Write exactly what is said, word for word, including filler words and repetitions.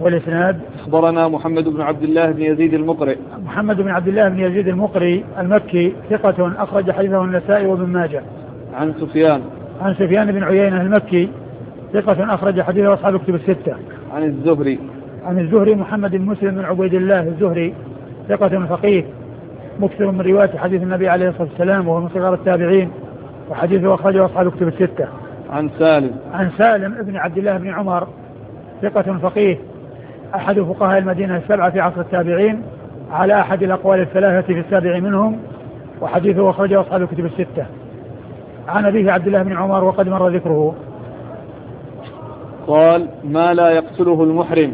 والإسناد. أخبرنا محمد بن عبد الله بن يزيد المقري. محمد بن عبد الله بن يزيد المقري المكي ثقة أخرج حديثه النسائي وابن ماجه. عن سفيان. عن سفيان بن عيينة المكي ثقة أخرج حديثه أصحاب كتب الستة. عن الزهري. عن الزهري محمد بن مسلم بن عبيد الله الزهري ثقة فقيه مكثر من رواية حديث النبي عليه الصلاة والسلام وهو من صغار التابعين وحديثه أخرجه أصحاب كتب الستة. عن سالم. عن سالم ابن عبد الله بن عمر ثقة فقيه أحد فقهاء المدينة السبعة في عصر التابعين على أحد الأقوال الثلاثة في السابع منهم وحديثه أخرجه أصحاب كتب الستة. عن أبيه عبد الله بن عمر وقد مر ذكره. قال: ما لا يقتله المحرم